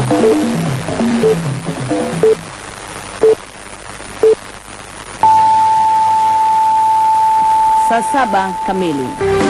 Saa 7 kamili.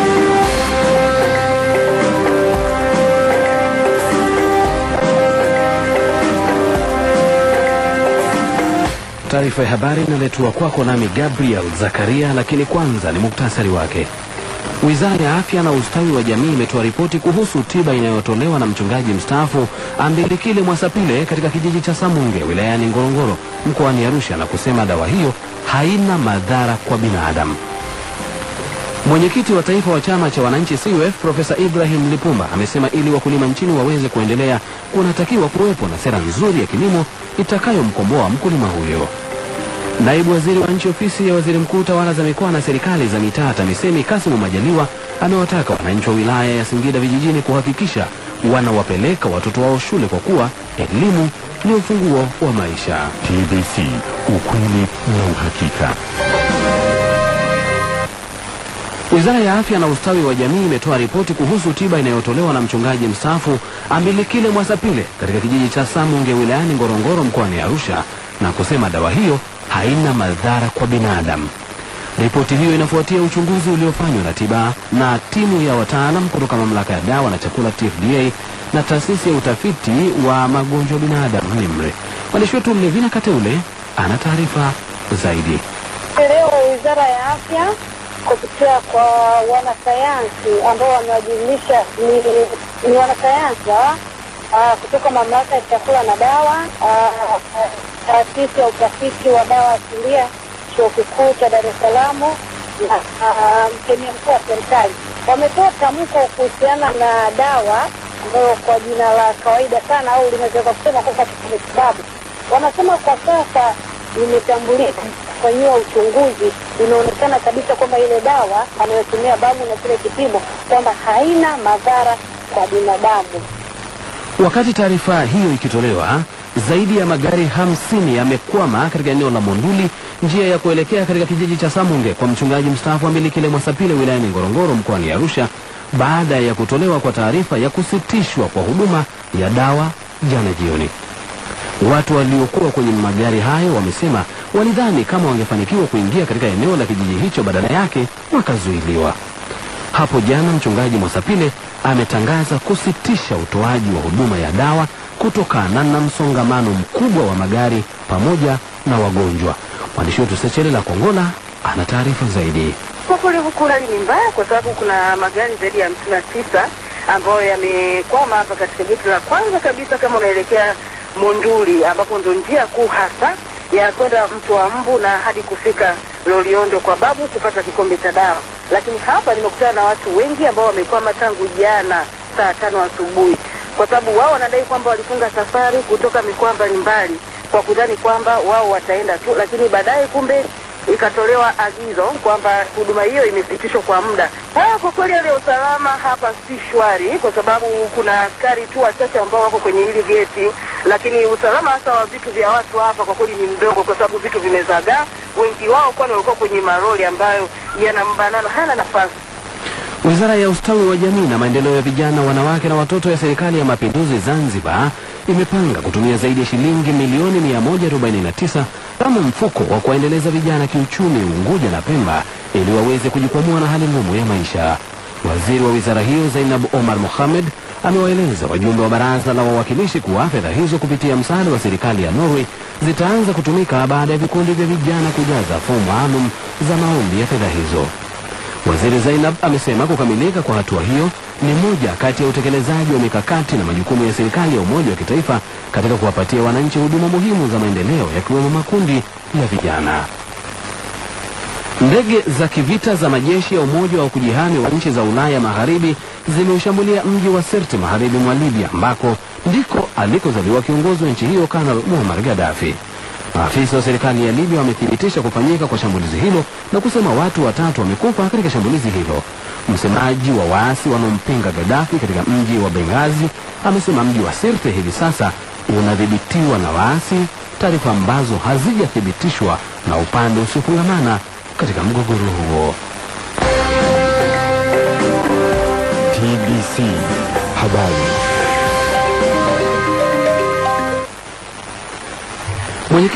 Taarifa ya habari inaletwa kwako nami Gabriel Zakaria, lakini kwanza ni muktasari wake. Wizara ya Afya na Ustawi wa Jamii imetoa ripoti kuhusu tiba inayotolewa na mchungaji mstaafu Ambilikile Mwasapile katika kijiji cha Samunge wilayani Ngorongoro mkoani Arusha na kusema dawa hiyo haina madhara kwa binadamu. Mwenyekiti wa taifa wa chama cha wananchi CUF Profesa Ibrahim Lipumba amesema ili wakulima nchini waweze kuendelea kunatakiwa kuwepo na sera nzuri ya kilimo itakayomkomboa mkulima huyo. Naibu waziri wa nchi ofisi ya waziri mkuu tawala za mikoa na serikali za mitaa TAMISEMI Kasimu Majaliwa amewataka wananchi wa wilaya ya Singida vijijini kuhakikisha wanawapeleka watoto wao shule kwa kuwa elimu ni ufunguo wa maisha. TBC, ukweli na uhakika. Wizara ya Afya na Ustawi wa Jamii imetoa ripoti kuhusu tiba inayotolewa na mchungaji mstaafu Ambilikile Mwasapile katika kijiji cha Samunge wilayani Ngorongoro mkoani Arusha na kusema dawa hiyo haina madhara kwa binadamu. Ripoti hiyo inafuatia uchunguzi uliofanywa na tiba na timu ya wataalam kutoka mamlaka ya dawa na chakula TFDA na taasisi ya utafiti wa magonjwa binadamu NIMR. Mwandishi wetu Mlevina Kateule ana taarifa zaidi. Leo Wizara ya Afya kupitia kwa wanasayansi ambao wamewajumuisha ni wanasayansi kutoka mamlaka ya chakula na dawa, taasisi ya utafiti wa dawa asilia, chuo kikuu cha Dar es Salaam na mkemia mkuu wa serikali wametoa tamko kuhusiana na dawa ambayo kwa jina la kawaida sana au linaweza kusema kwamba ni matibabu. Wanasema kwa sasa imetambulika kufanyiwa uchunguzi, inaonekana kabisa kwamba ile dawa anayotumia babu na kile kipimo kwamba haina madhara kwa binadamu. Wakati taarifa hiyo ikitolewa, zaidi ya magari 50 yamekwama katika eneo la Monduli, njia ya kuelekea katika kijiji cha Samunge kwa mchungaji mstaafu Ambilikile Mwasapile wilayani Ngorongoro mkoani Arusha baada ya kutolewa kwa taarifa ya kusitishwa kwa huduma ya dawa jana jioni. Watu waliokuwa kwenye magari hayo wamesema walidhani kama wangefanikiwa kuingia katika eneo la kijiji hicho, badala yake wakazuiliwa. Hapo jana mchungaji Mwasapile ametangaza kusitisha utoaji wa huduma ya dawa kutokana na msongamano mkubwa wa magari pamoja na wagonjwa. Mwandishi wetu Sechelela Kongola ana taarifa zaidi. Kwa kweli huku hali ni mbaya kwa sababu kuna magari zaidi ya 59 ambayo yamekwama hapa katika geti la kwanza kabisa kama unaelekea Monduli, ambapo ndo njia kuu hasa ya kwenda Mto wa Mbu na hadi kufika Loliondo kwa babu kupata kikombe cha dawa. Lakini hapa nimekutana na watu wengi ambao wamekwama tangu jana saa 5 asubuhi, kwa sababu wao wanadai kwamba walifunga safari kutoka mikoa mbalimbali kwa kudhani kwamba wao wataenda tu, lakini baadaye kumbe ikatolewa agizo kwamba huduma hiyo imesitishwa kwa muda. Kwa kweli hali ya usalama hapa si shwari kwa sababu kuna askari tu wachache ambao wako kwenye hili geti, lakini usalama hasa wa vitu vya watu hapa kwa kweli ni mdogo kwa sababu vitu vimezagaa. Wengi wao kwani walikuwa kwenye maroli ambayo yana mbanano, hana nafasi. Wizara ya Ustawi wa Jamii na Maendeleo ya Vijana, Wanawake na Watoto ya Serikali ya Mapinduzi Zanzibar imepanga kutumia zaidi ya shilingi milioni 149 kama mfuko wa kuendeleza vijana kiuchumi Unguja na Pemba ili waweze kujikwamua na hali ngumu ya maisha. Waziri wa wizara hiyo Zainab Omar Mohamed amewaeleza wajumbe wa baraza la wawakilishi kuwa fedha hizo kupitia msaada wa serikali ya Norway zitaanza kutumika baada ya vikundi vya vijana kujaza fomu maalum za maombi ya fedha hizo. Waziri Zainab amesema kukamilika kwa hatua hiyo ni moja kati ya utekelezaji wa mikakati na majukumu ya serikali ya umoja wa kitaifa katika kuwapatia wananchi huduma muhimu za maendeleo yakiwemo makundi ya vijana. Ndege za kivita za majeshi ya Umoja wa Kujihami wa nchi za Ulaya Magharibi zimeushambulia mji wa Sirte magharibi mwa Libya ambako ndiko alikozaliwa kiongozi wa nchi hiyo Kanali Muammar Gaddafi. Maafisa wa serikali ya Libya wamethibitisha kufanyika kwa shambulizi hilo na kusema watu 3 wamekufa katika shambulizi hilo. Msemaji wa waasi wanaompinga Gaddafi katika mji wa Benghazi amesema mji wa Sirte hivi sasa unadhibitiwa na waasi, taarifa ambazo hazijathibitishwa na upande usiofungamana katika mgogoro huo. TBC habari.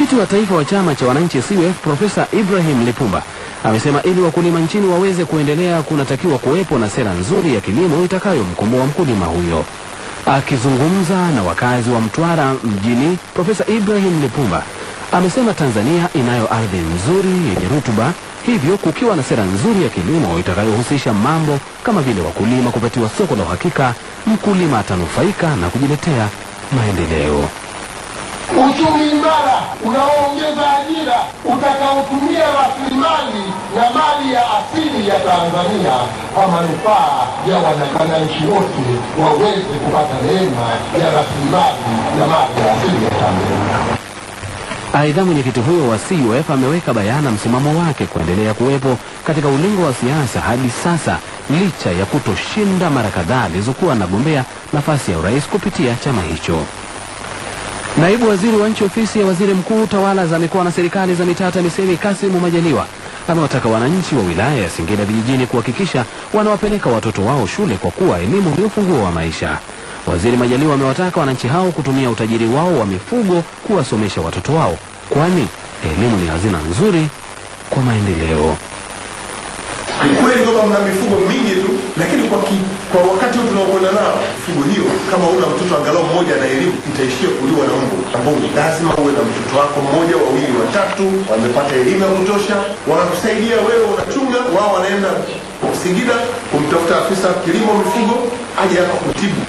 Mwenyekiti wa taifa wa chama cha wananchi CUF Profesa Ibrahim Lipumba amesema ili wakulima nchini waweze kuendelea kunatakiwa kuwepo na sera nzuri ya kilimo itakayomkomboa mkulima huyo. Akizungumza na wakazi wa Mtwara mjini, Profesa Ibrahim Lipumba amesema Tanzania inayo ardhi nzuri yenye rutuba, hivyo kukiwa na sera nzuri ya kilimo itakayohusisha mambo kama vile wakulima kupatiwa soko la uhakika, mkulima atanufaika na kujiletea maendeleo. Uchumi imara unaoongeza ajira utakaotumia rasilimali na mali ya asili ya Tanzania kwa manufaa ya wananchi wote waweze kupata neema ya rasilimali na mali ya asili ya Tanzania. Aidha, mwenyekiti huyo wa CUF ameweka bayana msimamo wake kuendelea kuwepo katika ulingo wa siasa hadi sasa licha ya kutoshinda mara kadhaa alizokuwa anagombea nafasi ya urais kupitia chama hicho. Naibu waziri wa nchi ofisi ya waziri mkuu tawala za mikoa na serikali za mitaa TAMISEMI Kasimu Majaliwa amewataka wananchi wa wilaya ya Singida vijijini kuhakikisha wanawapeleka watoto wao shule kwa kuwa elimu ndio ufunguo wa maisha. Waziri Majaliwa amewataka wananchi hao kutumia utajiri wao wa mifugo kuwasomesha watoto wao, kwani elimu ni hazina nzuri kwa maendeleo. Ni kweli kwamba mna mifugo mingi tu, lakini kwa wakati huu tunaokwenda nao, mifugo hiyo kama una mtoto angalau mmoja na elimu itaishia kuliwa na mbu. Ambao lazima uwe na mtoto wako mmoja, wawili, watatu wamepata elimu ya kutosha, wanakusaidia wewe, unachunga, wao wanaenda Singida kumtafuta afisa kilimo mifugo aje hapa kutibu.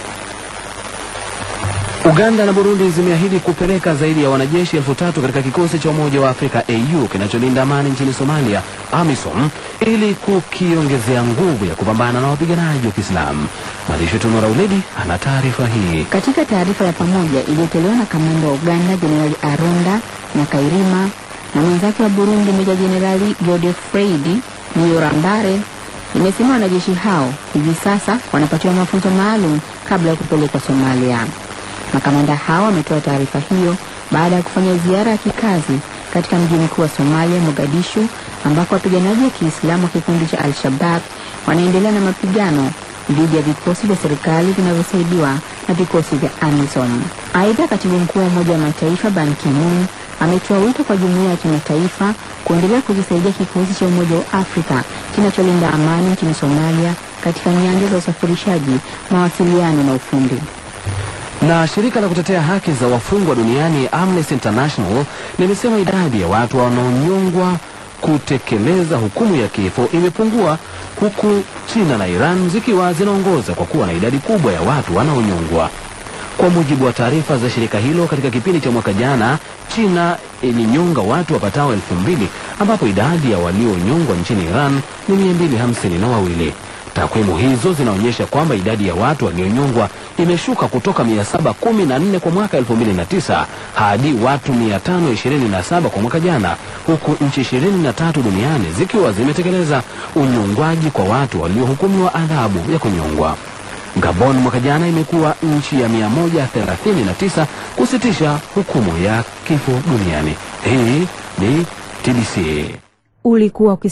Uganda na Burundi zimeahidi kupeleka zaidi ya wanajeshi 3,000 katika kikosi cha Umoja wa Afrika AU kinacholinda amani nchini Somalia, AMISOM, ili kukiongezea nguvu ya kupambana na wapiganaji wa Kiislamu. Mwandishi wetu Nora Uledi ana taarifa hii. Katika taarifa ya pamoja iliyotolewa na kamanda wa Uganda Jenerali Aronda Nyakairima na mwenzake wa Burundi Meja Jenerali Godefroid Niyorambare, imesema wanajeshi hao hivi sasa wanapatiwa mafunzo maalum kabla ya kupelekwa Somalia. Makamanda hao wametoa taarifa hiyo baada ya kufanya ziara ya kikazi katika mji mkuu wa Somalia, Mogadishu, ambako wapiganaji wa Kiislamu wa kikundi cha Al-Shabaab wanaendelea na mapigano dhidi ya vikosi vya serikali vinavyosaidiwa na vikosi vya AMISOM. Aidha, katibu mkuu wa Umoja wa Mataifa Ban Ki-moon ametoa wito kwa jumuiya ya kimataifa kuendelea kujisaidia kikosi cha Umoja wa Afrika kinacholinda amani nchini Somalia katika nyanja za usafirishaji, mawasiliano na ufundi. Na shirika la kutetea haki za wafungwa duniani Amnesty International limesema idadi ya watu wanaonyongwa kutekeleza hukumu ya kifo imepungua, huku China na Iran zikiwa zinaongoza kwa kuwa na idadi kubwa ya watu wanaonyongwa. Kwa mujibu wa taarifa za shirika hilo, katika kipindi cha mwaka jana China ilinyonga watu wapatao 2,000 ambapo idadi ya walionyongwa nchini Iran ni 252. Takwimu hizo zinaonyesha kwamba idadi ya watu walionyongwa imeshuka kutoka 714 kwa mwaka 2009 hadi watu 527 kwa mwaka jana, huku nchi 23 duniani zikiwa zimetekeleza unyongwaji kwa watu waliohukumiwa adhabu ya kunyongwa. Gabon mwaka jana imekuwa nchi ya 139 kusitisha hukumu ya kifo duniani. Hii ni TBC. Ulikuwa